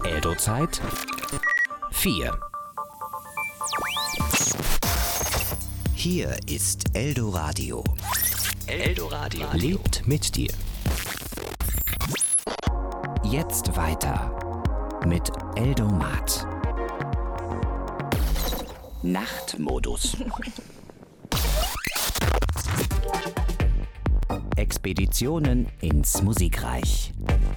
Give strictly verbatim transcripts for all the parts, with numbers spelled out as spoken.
Eldo-Zeit vier. Hier ist Eldoradio. Eldoradio lebt mit dir. Jetzt weiter mit Eldomat. Nachtmodus. Expeditionen ins Musikreich.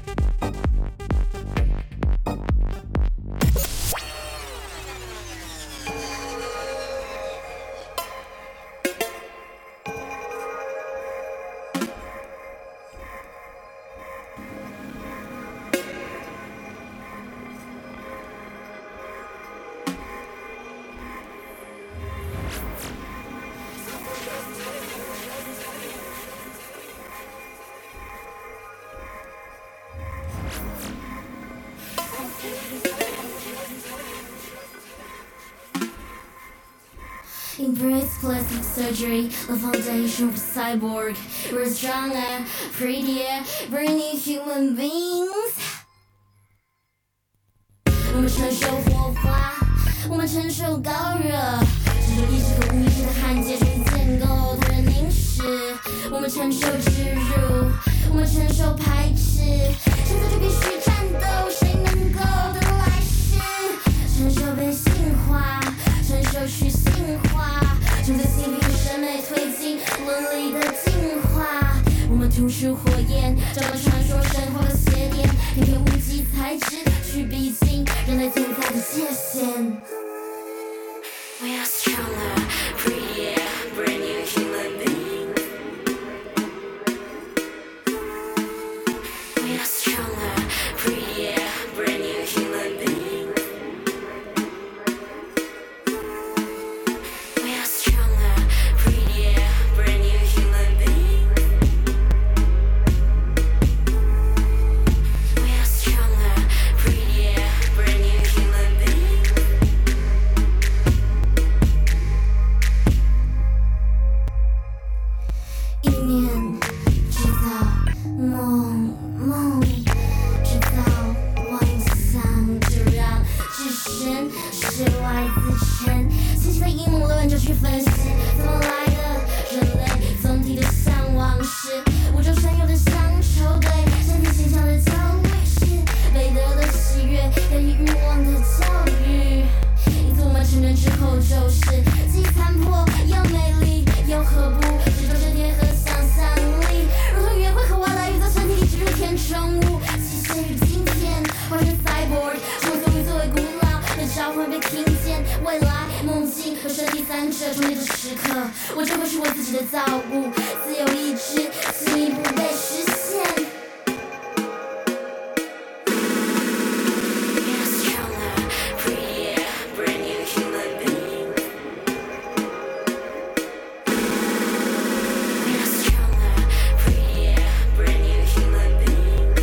Embrace plastic surgery, the foundation of cyborg. We're stronger, prettier, brainy human beings. 我们承受火花，我们承受高热，承受意识和无意识的焊接成建构它的凝视。我们承受植入，我们承受排斥，现在就必须战斗，谁能够得来世？承受被性化，承受去性化，正在性别审美推进伦理的进化。我们吐出火焰，找到传说神话的邪典，偏偏无机材质去逼近人类精彩的界限。We are stronger, prettier, brand new human beings. We are stronger, prettier, brand new human beings. We are stronger, prettier, brand new human beings. We are stronger, prettier, brand new human beings. 一念制造梦，梦制造妄想，就让置身事外自沉。细细的阴谋论就去分析，怎么来的人类总体的向往是宇宙深有的乡愁，对身体形象的焦虑是美德的喜悦，给予欲望的教育。因此我们成人之后就是既残破又美丽，又何不只有这点和想象力，如同约会和外来语在身体里植入填充物，极限与今天化身 cyborg， 生活作为古老的召唤被听见，未来梦境和身体三者重叠的时刻，我就会是我自己的造物，自由意志进一步被实现。We are stronger, prettier, brand new human beings. We are stronger, prettier, brand new human beings.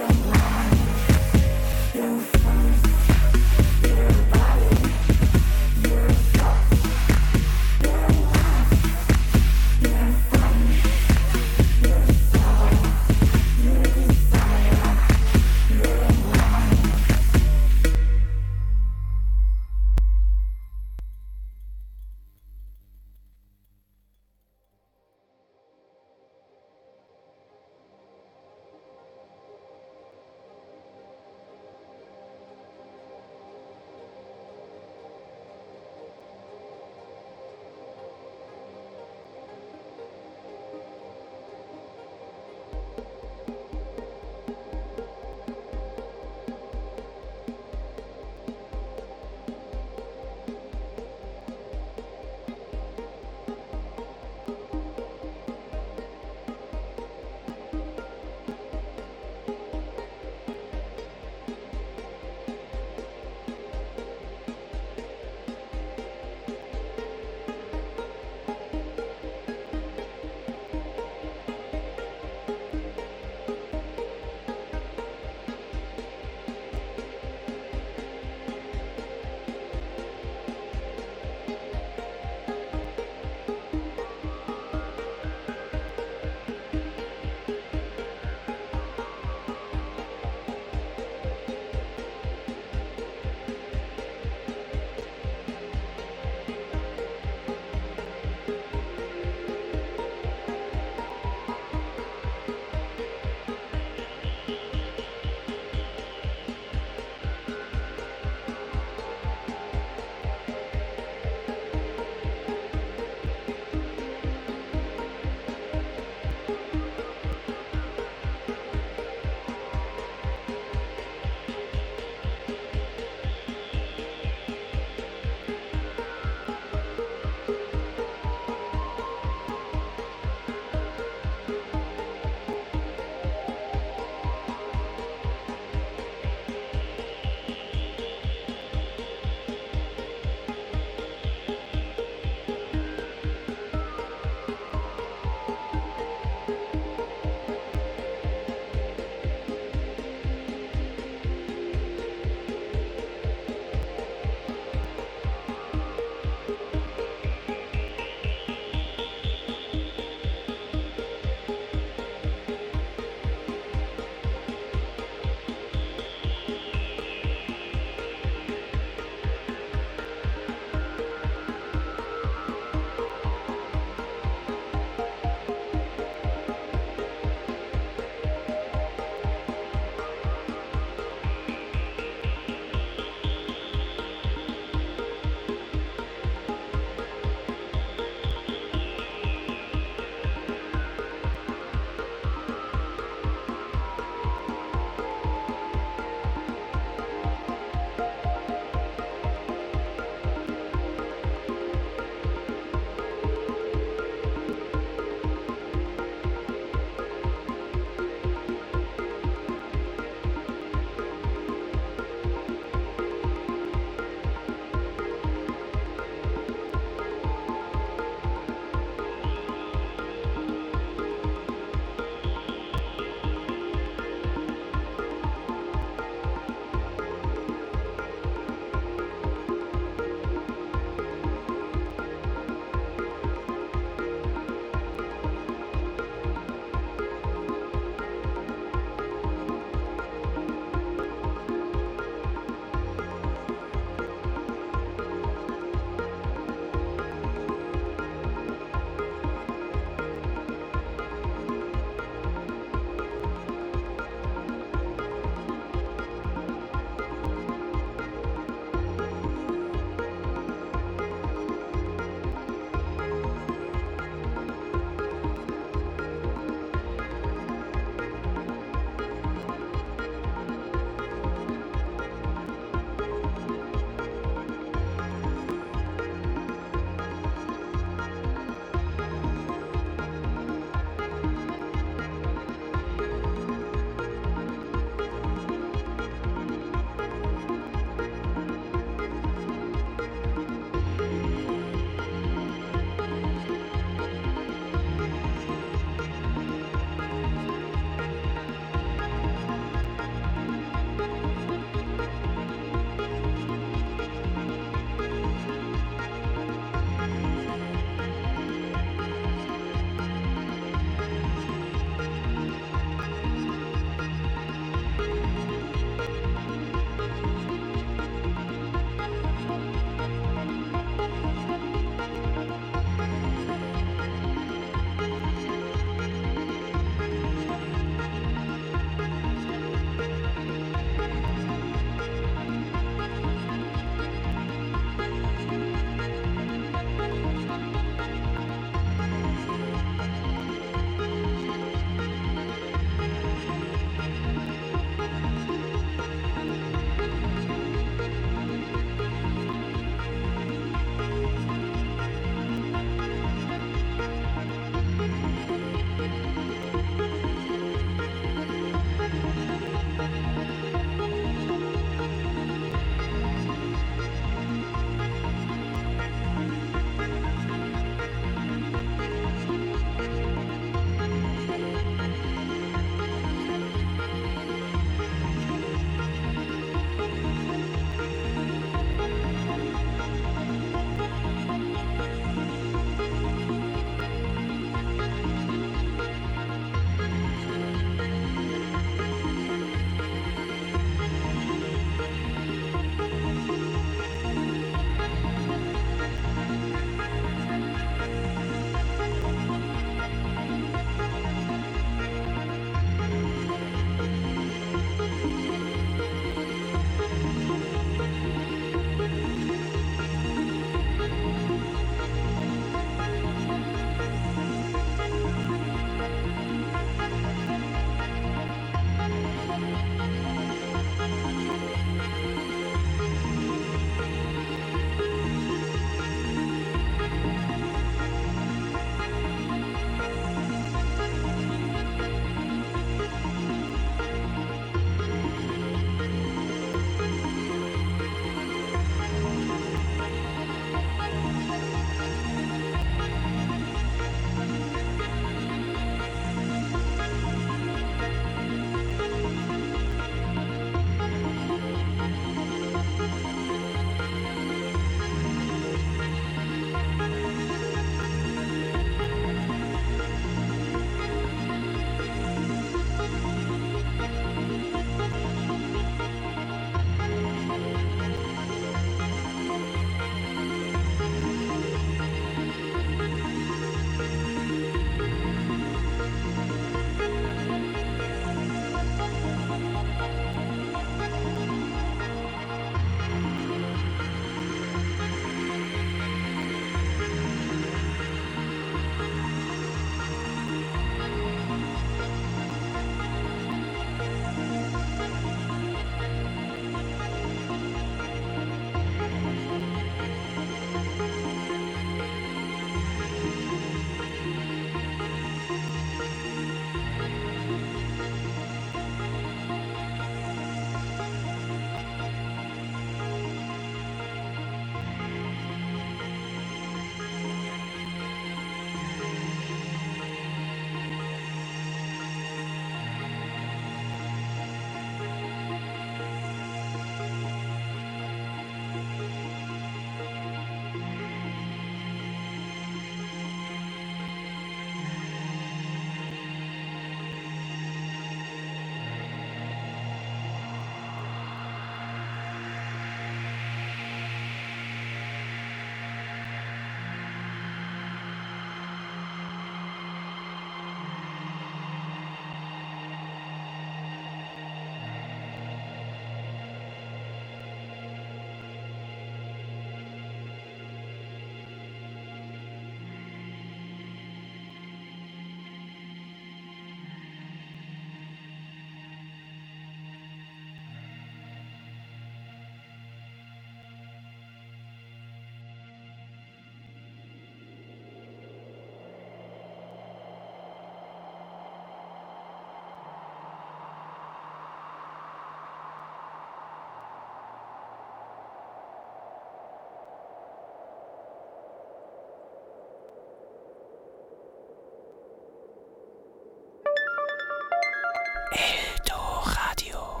Eldoradio.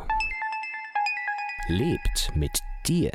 Lebt mit dir.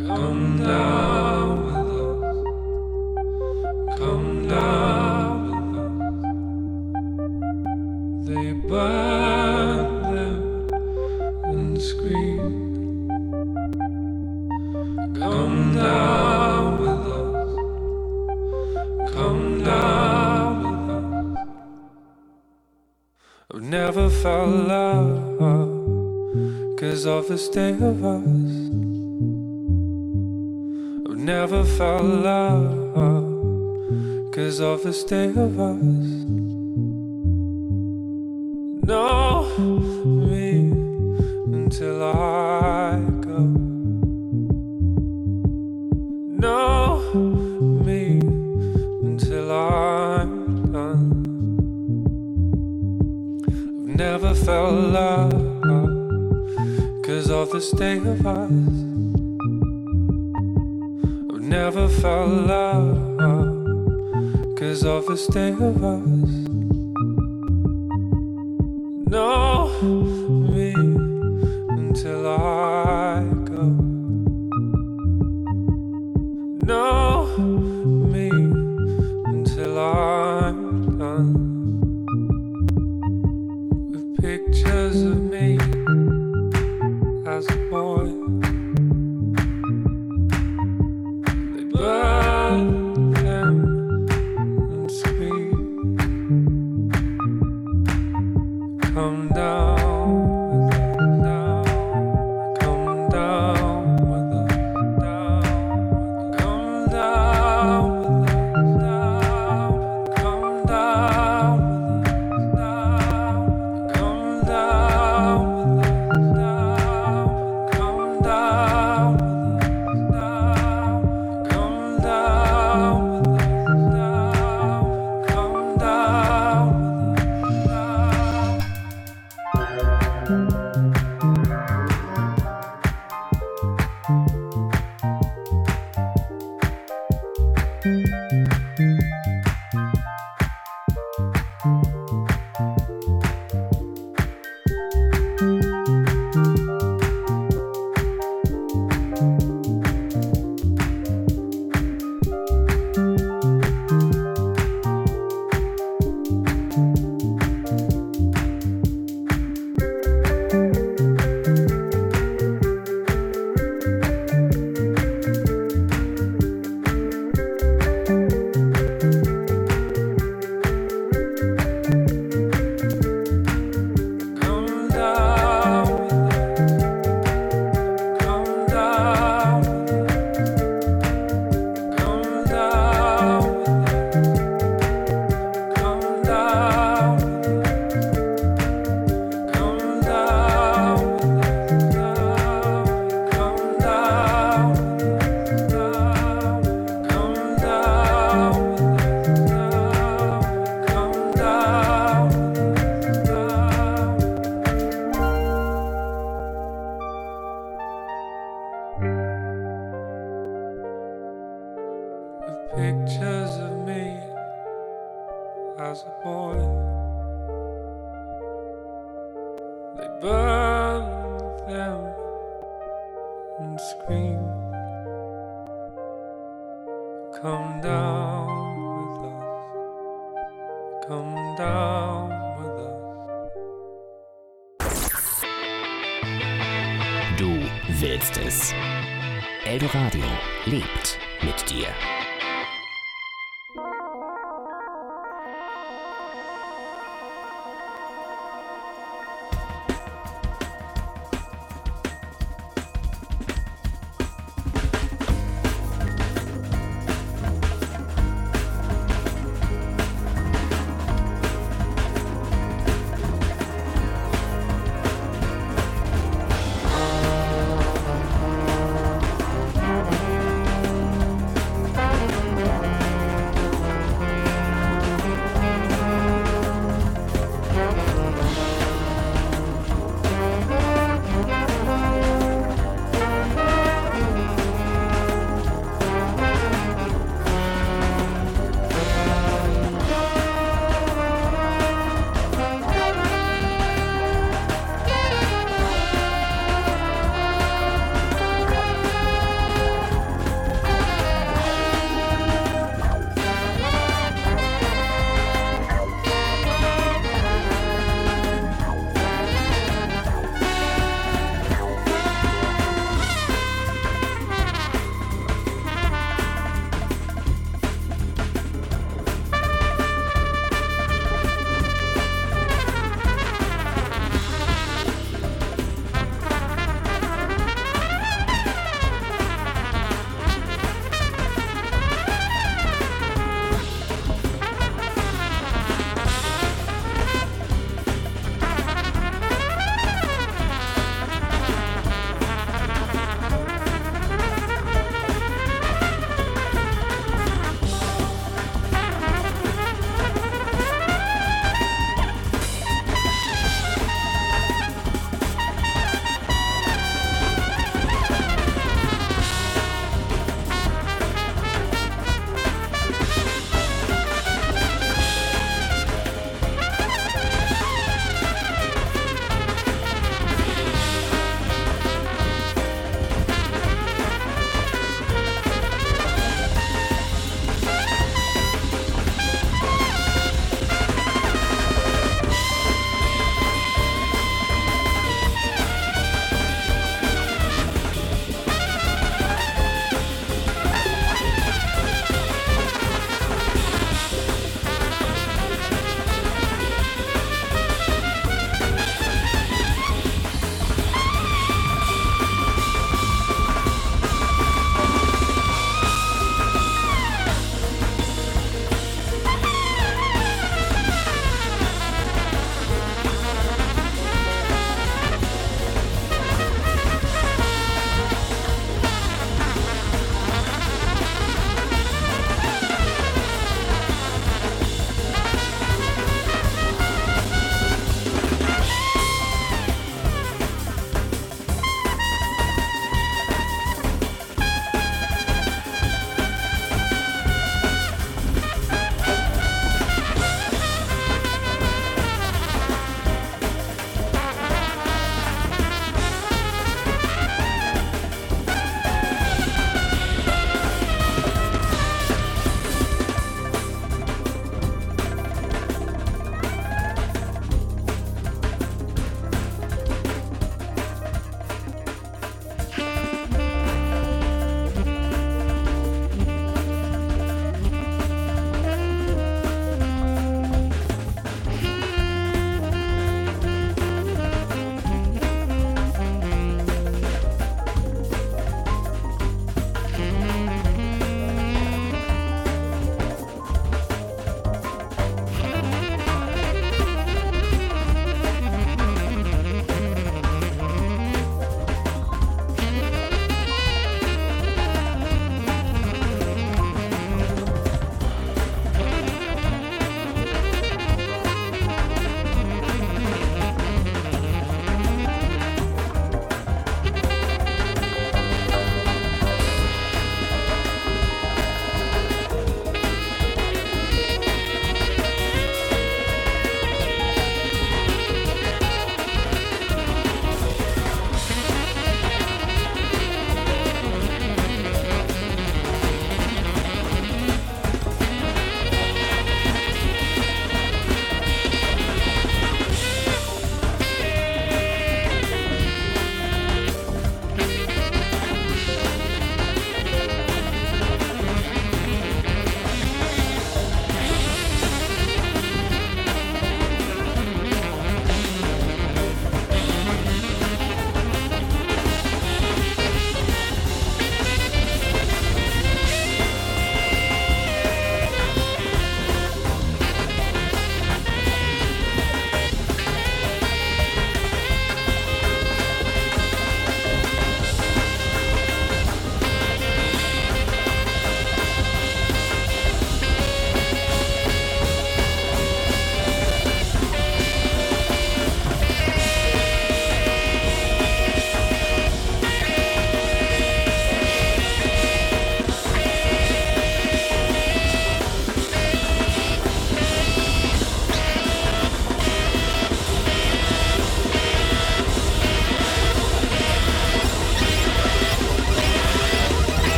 Come down with us. Come down with us. They burn them and scream. Come down with us. Come down with us. I've never felt love 'cause of the state of us. I've never felt love 'cause of the state of us. Know me until I go. Know me until I'm done. I've never felt love 'cause of the state of us. I've never felt love 'cause of the state of us. Know me until I go. Know me until I'm done. With pictures of me as a boy, they burn them and scream. Come down with us now. Come down with us now. Come down with us now. Come down with us now. Come down with us now. Come down with us now. Come down with us now. Come down with us pictures of me as a boy. They burn them and scream. Come down with us. Come down with us. Du willst es. Eldoradio lebt mit dir. Thank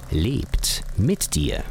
lebt mit dir.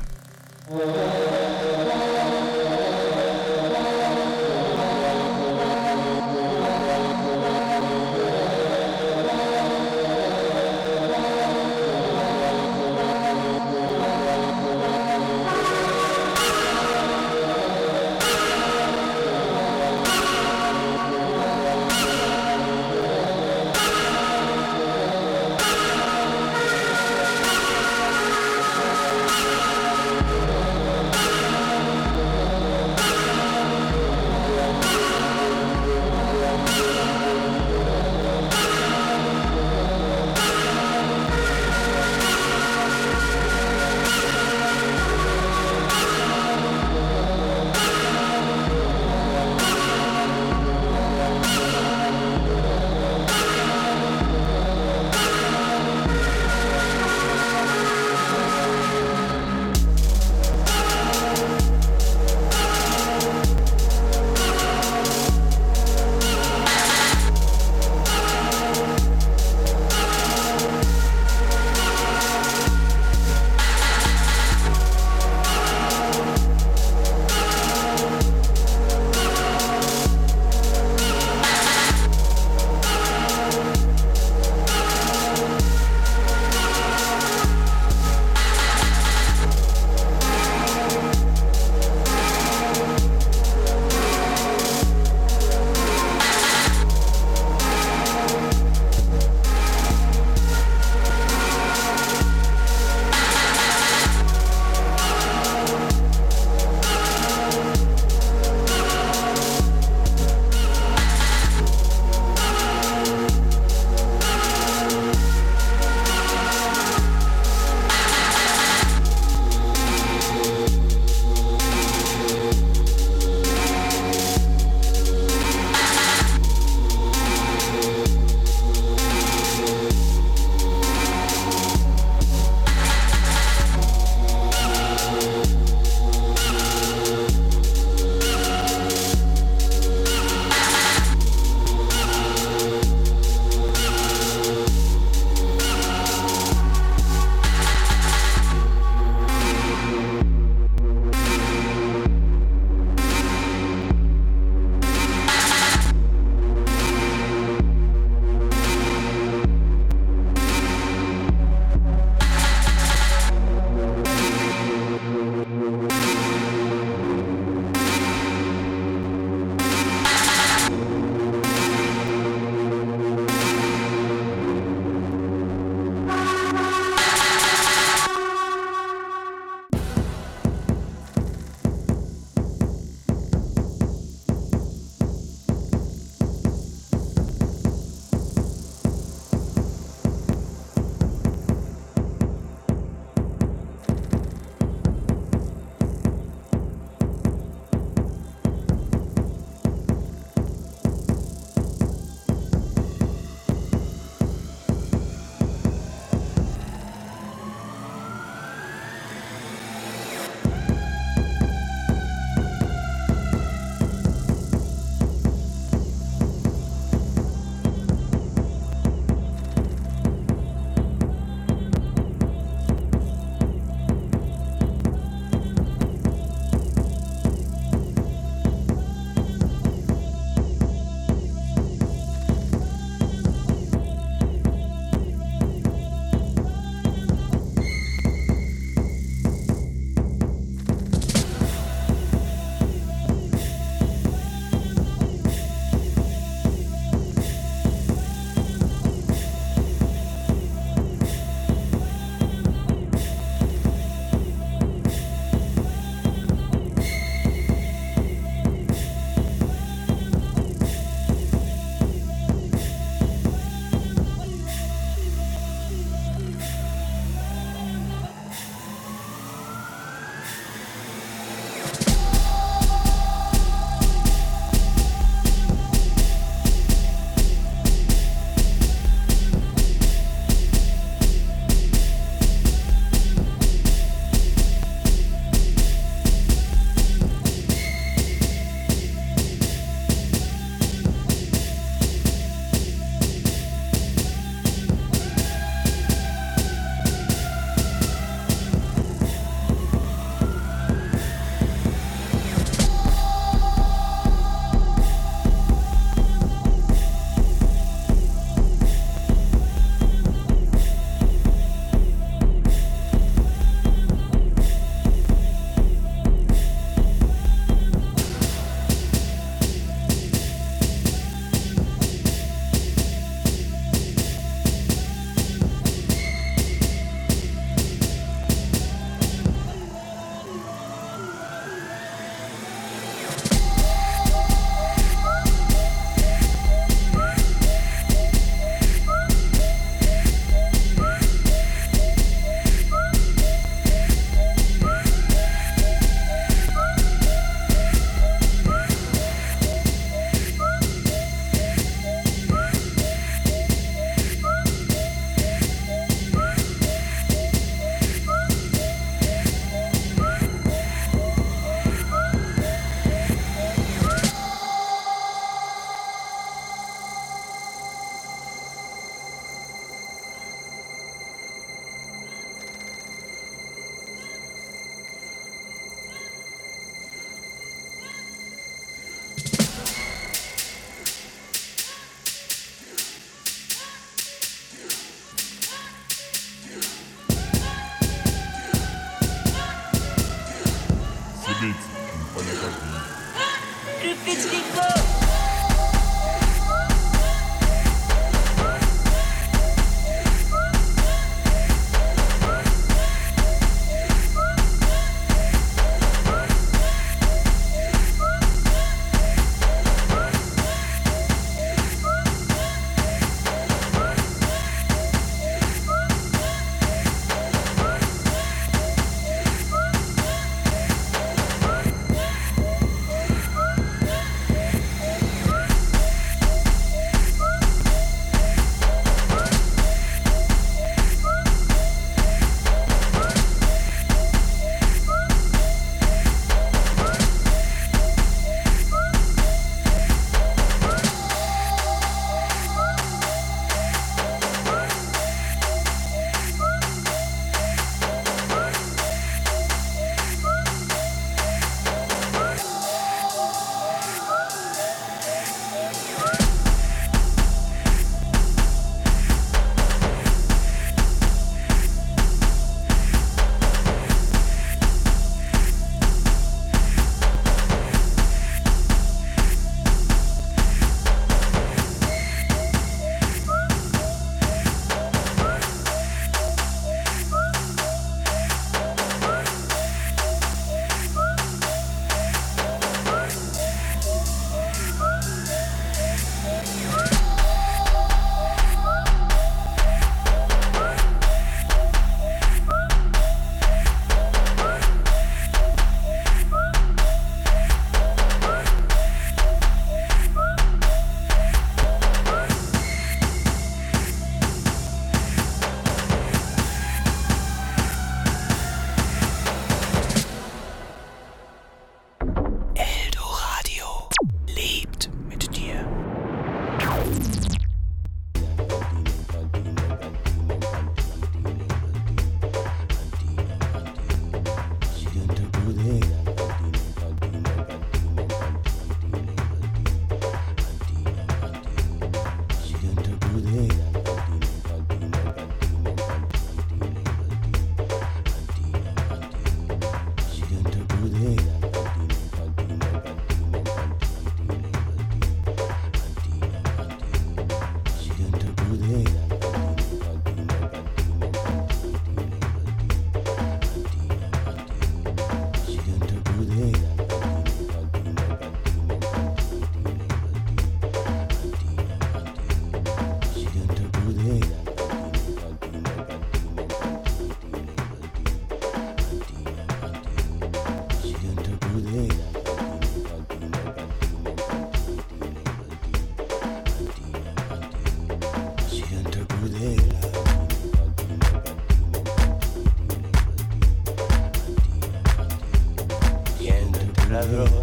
ladrón,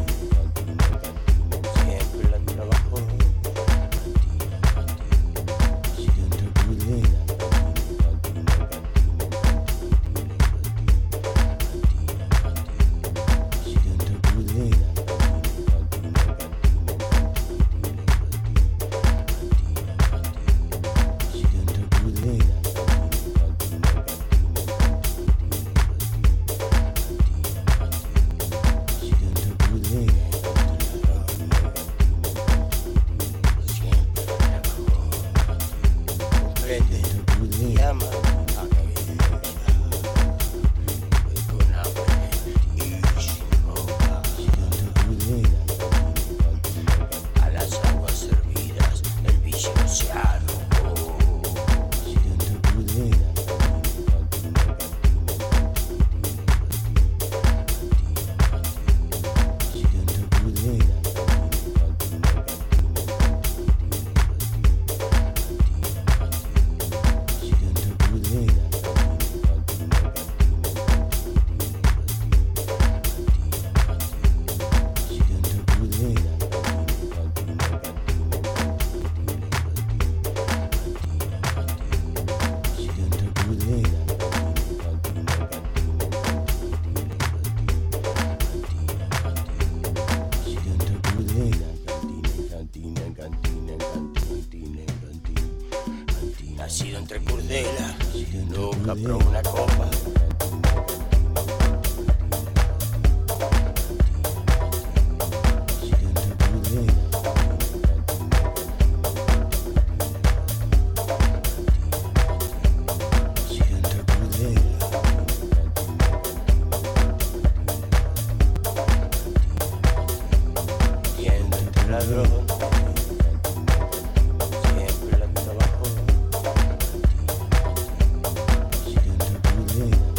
siempre la trabajó. Nacido entre Curdela, nunca probó una copa. Ladrón, siempre la trabajó.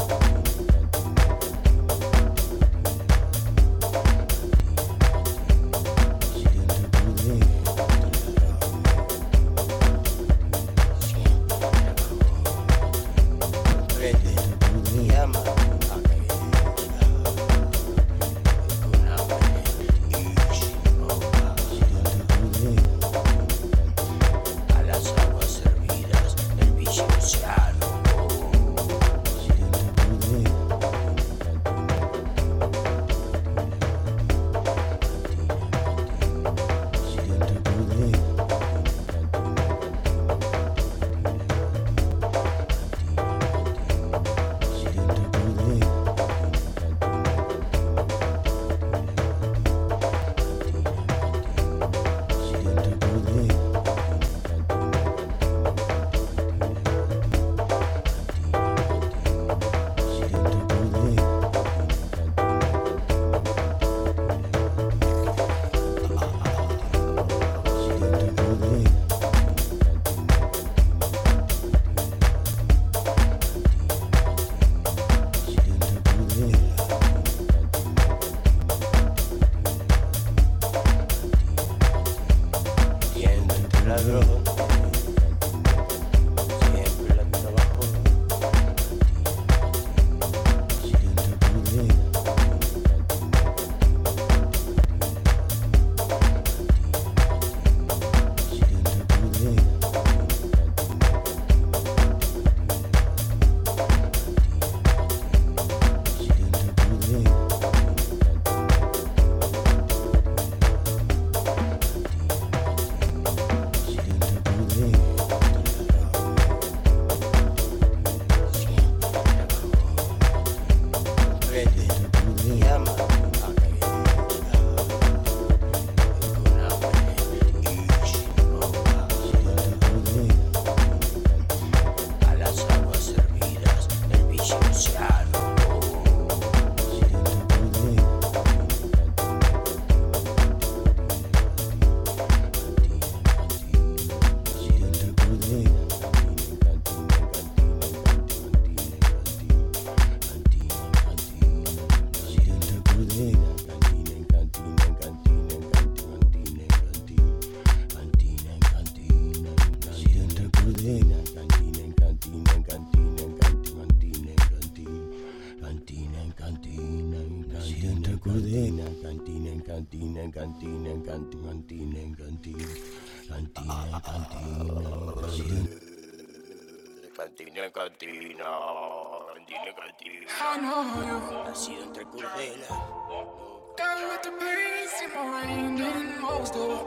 Cantina, cantina, cantina, cantina, cantina, cantina, cantina, cantina, cantina, cantina, cantina, cantina. I know you. Nacido entre Curvela. Down with the pains in my mind and most of.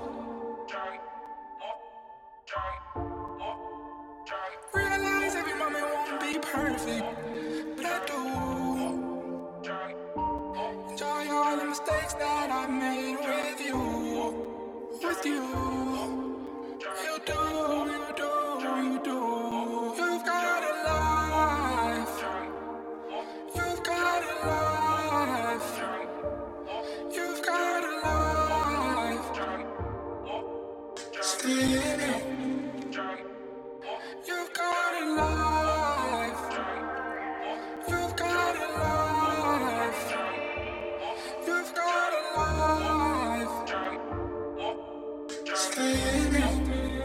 Realize every moment won't be perfect, but I do. Enjoy all the mistakes that I made with you, with you. You do, you do, you do. You've got a life. You've got a life. You've got a life. Stay in it. You've got a life. You've got a life. You've got a life. Stay in it.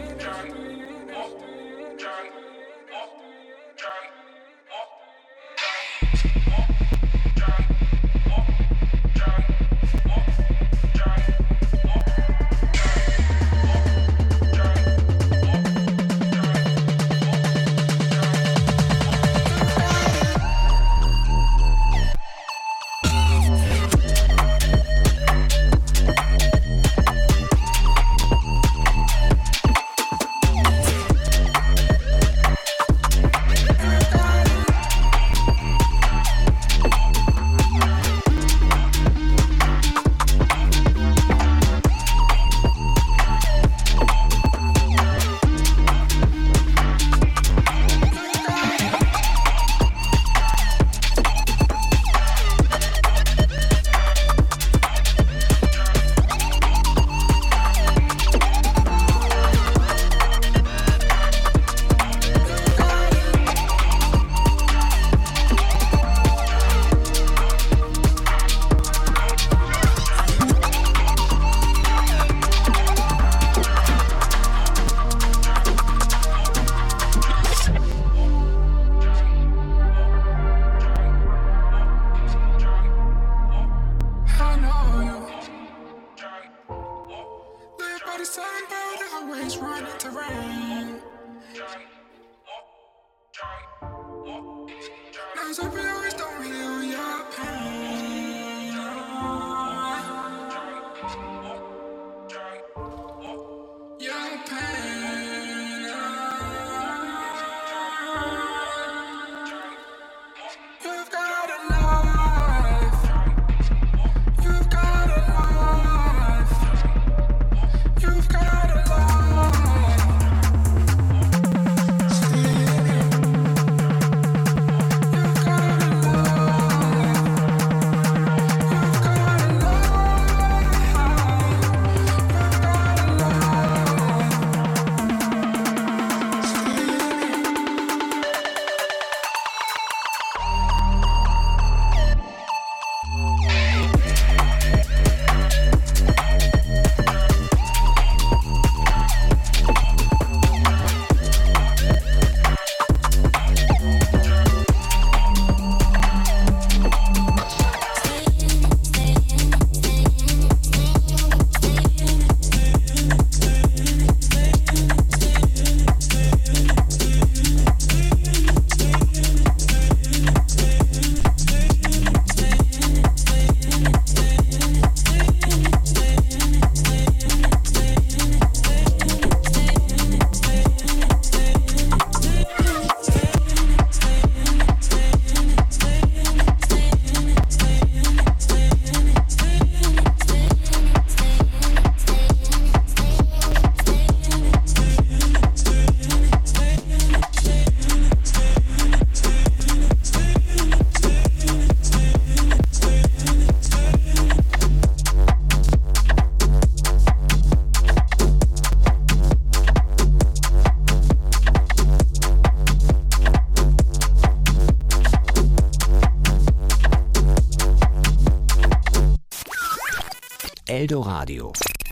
Eldoradio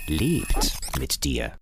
lebt mit dir.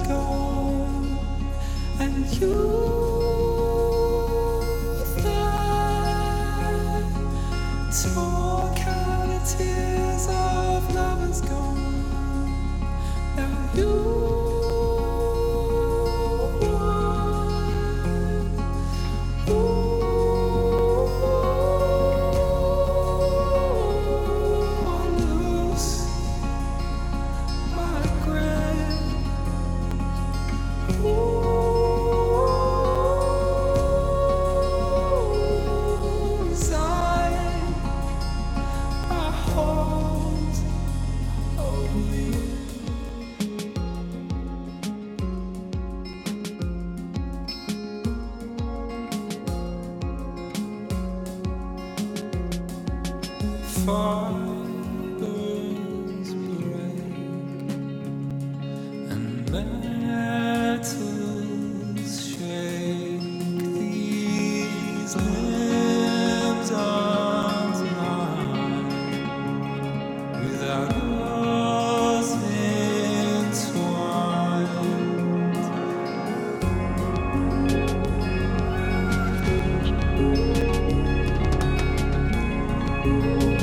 gone, and you there. Talk out the tears of lovers gone. Now you. Fibers break and metals shake. These limbs aren't mine without us entwined.